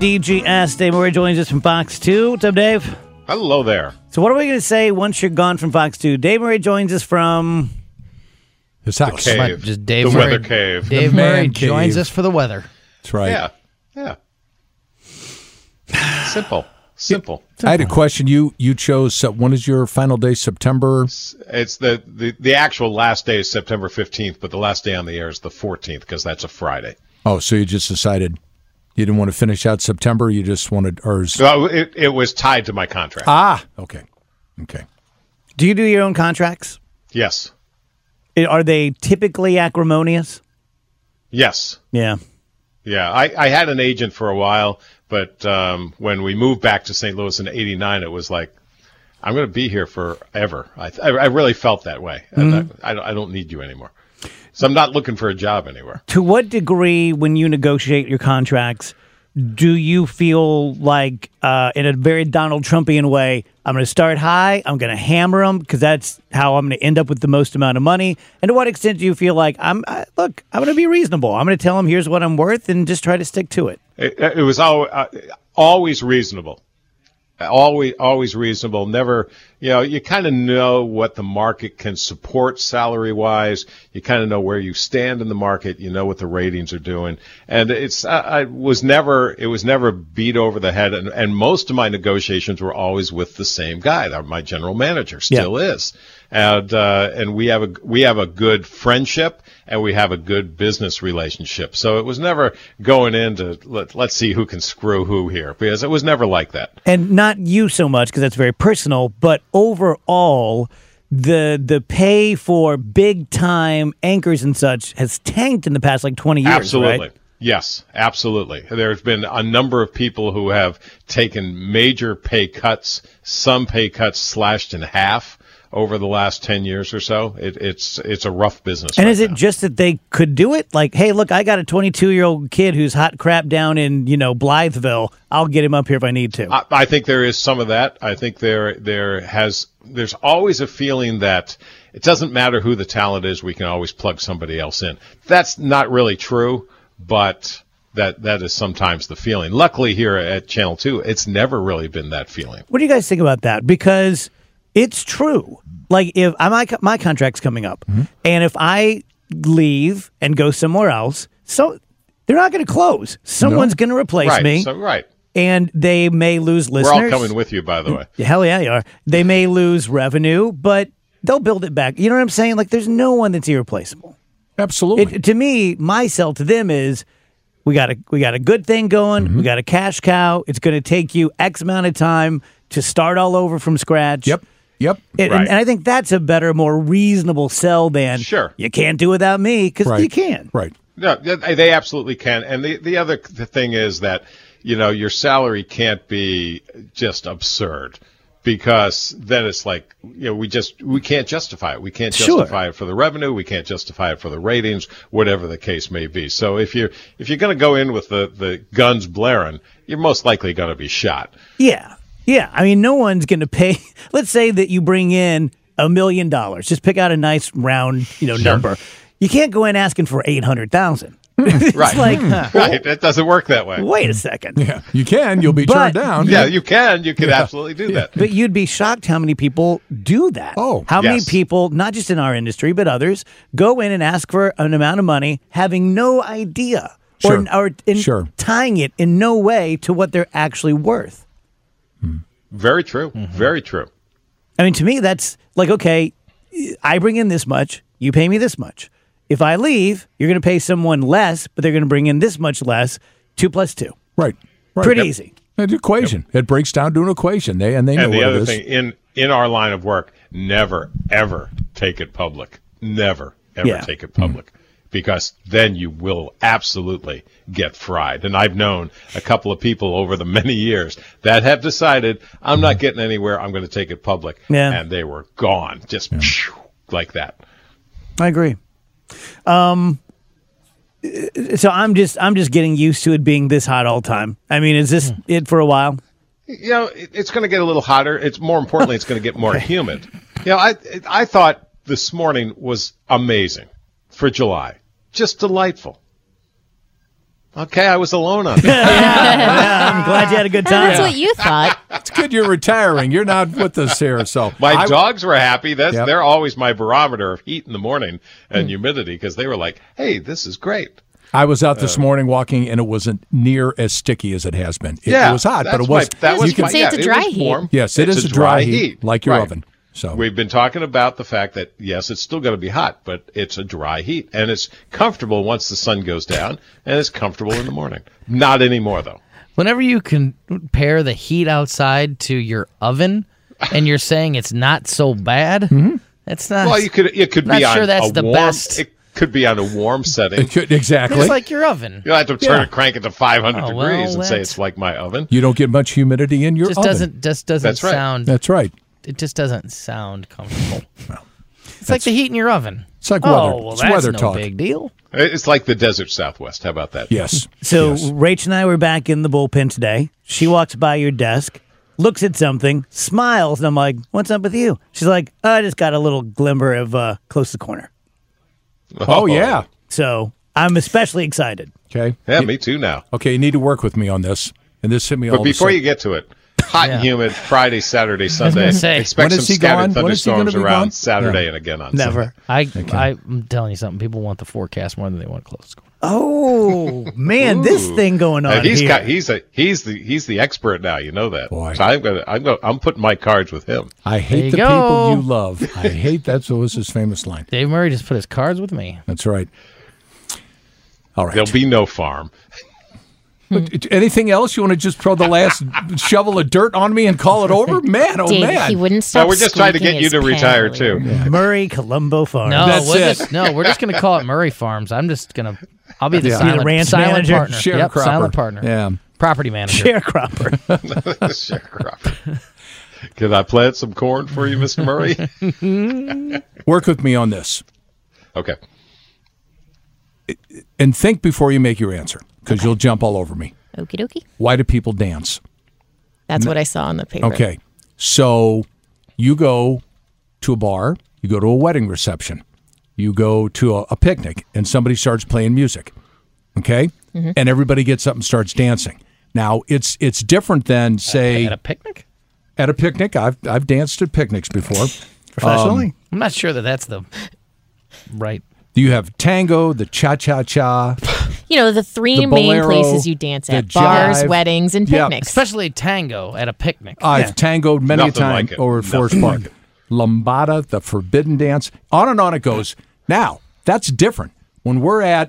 WDGS. Dave Murray joins us from Fox 2. What's up, Dave? Hello there. So what are we going to say once you're gone from Fox 2? Dave Murray joins us from his house. The cave. Just Dave the Murray, weather cave. Dave The Murray man joins cave. us for the weather. That's right. Yeah. Simple. I had a question. You chose, when is your final day, September? It's the actual last day is September 15th, but the last day on the air is the 14th because that's a Friday. Oh, so you just decided you didn't want to finish out September? You just wanted, Well, it was tied to my contract. Okay. Do you do your own contracts? Yes. Are they typically acrimonious? Yes. Yeah. Yeah. I had an agent for a while, but when we moved back to St. Louis in '89, it was like, I'm going to be here forever. I really felt that way. Mm-hmm. I don't need you anymore. So I'm not looking for a job anywhere. To what degree, when you negotiate your contracts, do you feel like, in a very Donald Trumpian way, I'm going to start high, I'm going to hammer them because that's how I'm going to end up with the most amount of money? And to what extent do you feel like, I'm going to be reasonable. I'm going to tell them here's what I'm worth and just try to stick to it? It was always reasonable. Always reasonable. Never, you kind of know what the market can support salary-wise. You kind of know where you stand in the market. You know what the ratings are doing. And it was never beat over the head. And most of my negotiations were always with the same guy. My general manager still is. And we have a good friendship and we have a good business relationship. So it was never going into let's see who can screw who here, because it was never like that. And not you so much because that's very personal, but overall, the pay for big time anchors and such has tanked in the past 20 years. Absolutely. Right? Yes, absolutely. There's been a number of people who have taken major pay cuts, some pay cuts slashed in half over the last 10 years or so. It's a rough business. And right is it now. just that they could do it? Like, hey, look, I got a 22-year-old kid who's hot crap down in, Blytheville. I'll get him up here if I need to. I think there is some of that. I think there's always a feeling that it doesn't matter who the talent is, we can always plug somebody else in. That's not really true, but that is sometimes the feeling. Luckily here at Channel 2, it's never really been that feeling. What do you guys think about that? Because it's true. Like, if my contract's coming up, and if I leave and go somewhere else, so they're not going to close. Someone's going to replace me. Right. And they may lose listeners. We're all coming with you, by the way. Hell yeah, you are. They may lose revenue, but they'll build it back. You know what I'm saying? Like, there's no one that's irreplaceable. Absolutely. To me, my sell to them is we got a good thing going. We got a cash cow. It's going to take you X amount of time to start all over from scratch. Yep. And I think that's a better, more reasonable sell than you can't do without me, because you can. Right. No, they absolutely can. And the other thing is that, your salary can't be just absurd, because then it's like, we can't justify it. We can't justify it for the revenue. We can't justify it for the ratings, whatever the case may be. So if you're going to go in with the guns blaring, you're most likely going to be shot. Yeah. Yeah. I mean, no one's going to pay. Let's say that you bring in $1 million. Just pick out a nice round, number. You can't go in asking for $800,000. It's right. Right. It doesn't work that way. Wait a second. Yeah, you can. You'll be turned down. Yeah, you can. You could absolutely do that. But you'd be shocked how many people do that. Oh, how many people, not just in our industry, but others, go in and ask for an amount of money having no idea or tying it in no way to what they're actually worth. Very true. Very true. I mean, to me, that's like, okay, I bring in this much, you pay me this much. If I leave, you're going to pay someone less, but they're going to bring in this much less. 2 + 2. Right. Pretty easy. An equation. It breaks down to an equation. They know what it is. And the other thing, in our line of work, never, ever take it public. Never, ever take it public. Because then you will absolutely get fried. And I've known a couple of people over the many years that have decided, I'm not getting anywhere, I'm going to take it public. Yeah. And they were gone, just like that. I agree. So I'm just getting used to it being this hot all the time. I mean, is this it for a while? It's going to get a little hotter. It's more importantly, it's going to get more humid. I thought this morning was amazing for July. Just delightful. Okay, I was alone on that. I'm glad you had a good time. That's what you thought. It's good you're retiring. You're not with us here, so My dogs were happy. Yep. They're always my barometer of heat in the morning and humidity because they were like, "Hey, this is great." I was out this morning walking, and it wasn't near as sticky as it has been. It was hot, but it was. You can say it's a dry heat. Yes, it is a dry heat, like your oven. So we've been talking about the fact that, yes, it's still going to be hot, but it's a dry heat. And it's comfortable once the sun goes down, and it's comfortable in the morning. Not anymore, though. Whenever you compare the heat outside to your oven, and you're saying it's not so bad, that's not. Well, it could not be on sure that's a the warm, best. It could be on a warm setting. Exactly. It's like your oven. You'll have to turn it, crank it to 500 Oh, well, degrees and say that's- it's like my oven. You don't get much humidity in your Just oven. doesn't That's right. sound. That's right. It just doesn't sound comfortable. It's like the heat in your oven. It's like weather. Oh, well, It's that's weather no talk. big deal. It's like the desert Southwest. How about that? Yes. So Yes. Rach and I were back in the bullpen today. She walks by your desk, looks at something, smiles, and I'm like, "What's up with you?" She's like, "I just got a little glimmer of close to the corner." Oh yeah. So I'm especially excited. Okay. Yeah, me too now. Okay, you need to work with me on this, and this hit me all But of a before sudden. you get to it, hot and humid Friday, Saturday, Sunday. gonna say, Expect when some is he scattered gone? When is he gonna thunderstorms be around gone? Saturday Yeah. and again on Never. Sunday. I'm telling you something. People want the forecast more than they want close. Oh man, this thing going on He's here. got he's the expert now. You know that. Boy. So I'm putting my cards with him. I There hate you the go. people you love. I hate that was his famous line. Dave Murray just put his cards with me. That's right. All right. There'll be no farm. But anything else? You want to just throw the last shovel of dirt on me and call it over? Man, oh Dave, man. he wouldn't stop. No, we're just trying to get squeaking you to his retire pen too. earlier. Murray Colombo Farm. No, That's we're it. just, we're just going to call it Murray Farms. I'll be the Yeah. silent, The ranch silent manager? partner. Yep, Sharecropper. silent partner. Yeah. Property manager. Sharecropper. Sharecropper. Can I plant some corn for you, Mr. Murray? Work with me on this. Okay. And think before you make your answer, because you'll jump all over me. Okie dokie. Why do people dance? That's what I saw on the paper. Okay. So you go to a bar, you go to a wedding reception, you go to a picnic, and somebody starts playing music. Okay? And everybody gets up and starts dancing. Now, it's different than, say, At a picnic? at a picnic. I've danced at picnics before. Professionally. I'm not sure that's the right. You have tango, the cha-cha-cha. You know, the three The main bolero, places you dance the at: bars, jive. weddings, and Yeah. picnics. Especially tango at a picnic. I've tangoed many a Nothing time like it. over at Forest Nothing Park. like it. Lambada, the forbidden dance, on it goes. Now, that's different. When we're at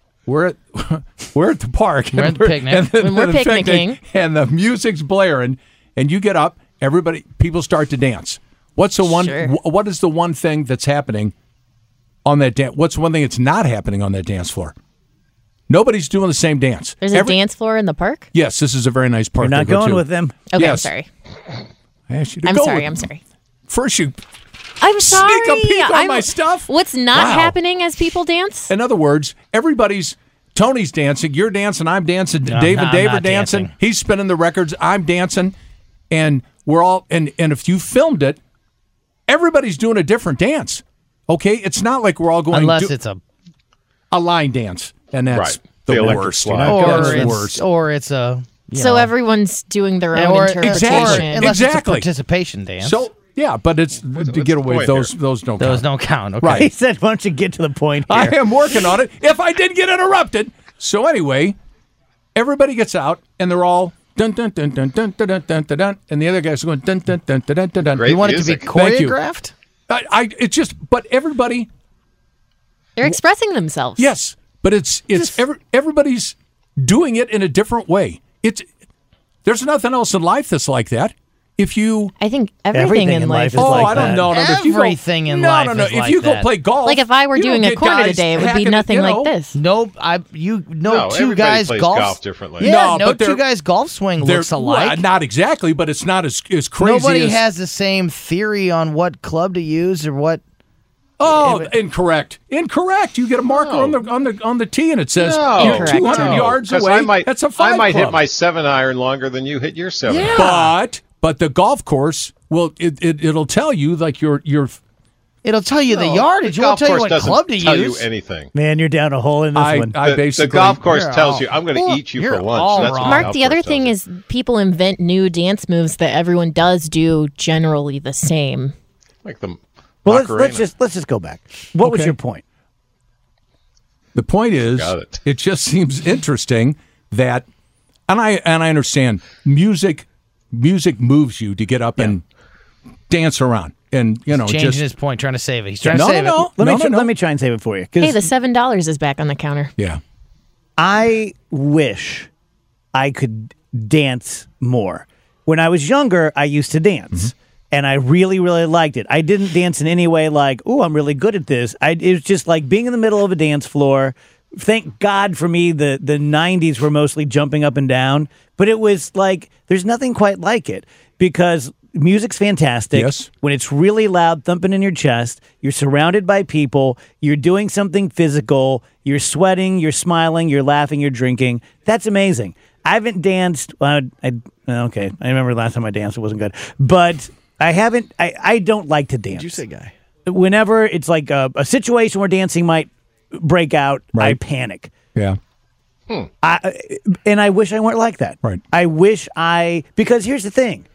the park. We're at the picnic. And When we're the picnic, picnicking. and the music's blaring, and you get up, people start to dance. What's the one? Sure. What is the one thing that's happening on that dance? What's one thing that's not happening on that dance floor? Nobody's doing the same dance. There's a dance floor in the park. Yes, this is a very nice park. You're not to go going to. with them. Okay, Yes. I'm sorry. I asked you to I'm go sorry. with I'm me. sorry. First, you I'm sorry. sneak a peek on my stuff. What's not Wow. happening as people dance? In other words, Tony's dancing, you're dancing, I'm dancing, Dave and I'm Dave not are dancing. dancing. He's spinning the records, I'm dancing, and we're all and if you filmed it, everybody's doing a different dance. Okay, it's not like we're all going Unless to it's a a line dance, and that's Right. the The electric worst. slide. or it's a So everyone's doing their own or interpretation. unless it's a Exactly. participation dance. So yeah, but it's to what's get the away. point Those here? those don't those count. don't count. Okay. Right. He said, "Why don't you get to the point here?" I am working on it. If I did get interrupted. So anyway, everybody gets out and they're all dun dun dun dun dun dun dun dun dun, dun and the other guys are going dun dun dun dun dun dun. dun. Great You want it to be music. Thank you. choreographed? It's just, but everybody, They're expressing themselves. yes, but it's everybody's doing it in a different way. There's nothing else in life that's like that. If you I think everything in life is like I don't that. know. If you go- Everything in no, life no, no. is If like you go that. play golf, like if I were you don't doing a get corner guys today, it would be hacking nothing you like know. this. Nope. No, Two everybody guys plays golf. golf differently. Yeah, No, but two they're- guys golf swing They're- looks alike. well, not exactly, but it's not as crazy. Nobody as, has the same theory on what club to use or what. Oh, incorrect. Incorrect. You get a marker on the tee and it says No. you're Incorrect. 200 yards 'Cause away. That's a five I might club. hit my 7-iron longer than you hit your 7-iron. But the golf course will it'll tell you like your It'll tell you the yardage. The It won't golf tell you course what doesn't club to tell use. you anything. Man, you're down a hole in this one. I The basically golf course You're tells all- you, I'm going to eat you you're for lunch. all That's what wrong. the Mark, golf the other course thing tells is people invent new dance moves that everyone does do generally the same. you. Like the well, Macarena. let's just go back. What was Okay. your point? The point is, Got it. it just seems interesting that, and I understand music moves you to get up and dance around, and Changing just his point, trying to save it. He's trying no, to save no, it. no. Let me try and save it for you. 'Cause Hey, the $7 is back on the counter. yeah. I wish I could dance more. When I was younger, I used to dance. And I really, really liked it. I didn't dance in any way like, "Oh, I'm really good at this." It was just like being in the middle of a dance floor. Thank God for me, the 90s were mostly jumping up and down. But it was like, there's nothing quite like it because music's fantastic. Yes. When it's really loud, thumping in your chest, you're surrounded by people, you're doing something physical, you're sweating, you're smiling, you're laughing, you're drinking. That's amazing. I haven't danced. Okay, I remember the last time I danced, it wasn't good. But I haven't. I don't like to dance. Did you say guy? Whenever it's like a situation where dancing might break out, I Right. panic. Yeah. And I wish I weren't like that. Right. I wish because here's the thing.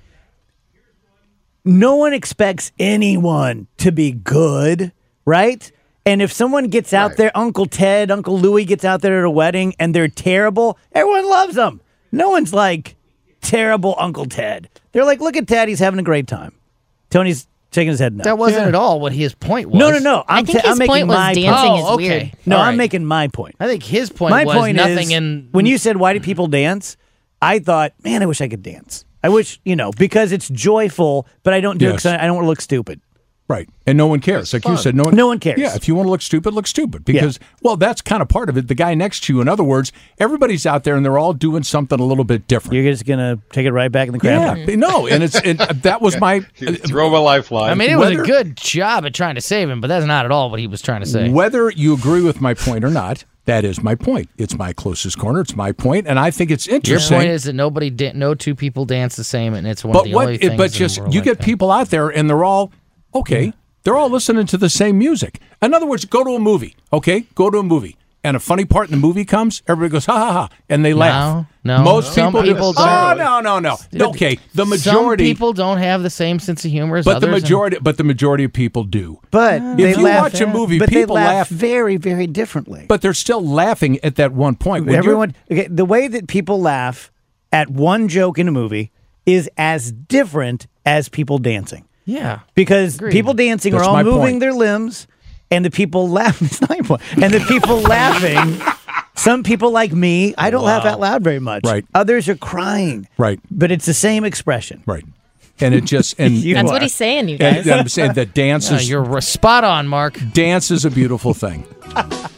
No one expects anyone to be good, right? And if someone gets out there, Uncle Ted, Uncle Louie gets out there at a wedding and they're terrible, everyone loves them. No one's like, terrible Uncle Ted. They're like, look at Ted, he's having a great time. Tony's shaking his head no. That wasn't at all what his point was. No. I think I'm his making point was my dancing point. is Oh, okay. weird. No, All I'm right. making my point. I think his point My was point nothing is, in. when you said, why do people dance? I thought, man, I wish I could dance. I wish, because it's joyful, but I don't do it Yes. because I don't want to look stupid. Right. And no one cares. Like you said, no one cares. Yeah, if you want to look stupid. Because, well, that's kind of part of it. The guy next to you, in other words, everybody's out there and they're all doing something a little bit different. You're just going to take it right back in the crap. Yeah. No, and that was my... Throw him a lifeline. I mean, it was whether- a good job at trying to save him, but that's not at all what he was trying to say. Whether you agree with my point or not, that is my point. It's my closest corner. It's my point, and I think it's Your interesting. point is that no two people dance the same, and it's one but of the only things. But in the just world you like get that. people out there, and they're all okay. They're all listening to the same music. In other words, go to a movie. Okay, go to a movie, and a funny part in the movie comes. Everybody goes ha ha ha, and they laugh. No, most some people. people oh don't. no. Okay, the Some majority. people don't have the same sense of humor as but the others. majority of people do. But If they you laugh, watch a movie, but people they laugh. very, very differently. But they're still laughing at that one point. When The way that people laugh at one joke in a movie is as different as people dancing. Yeah. Because people dancing That's are all my moving point. their limbs, and the people laughing. It's not your point. And the people laughing. Some people like me, I don't laugh out loud very much. Right. Others are crying. Right. But it's the same expression. Right. And it just and You That's are. what he's saying, you and guys. I'm saying that dance Yeah, is you're spot on, Mark. dance is a beautiful thing.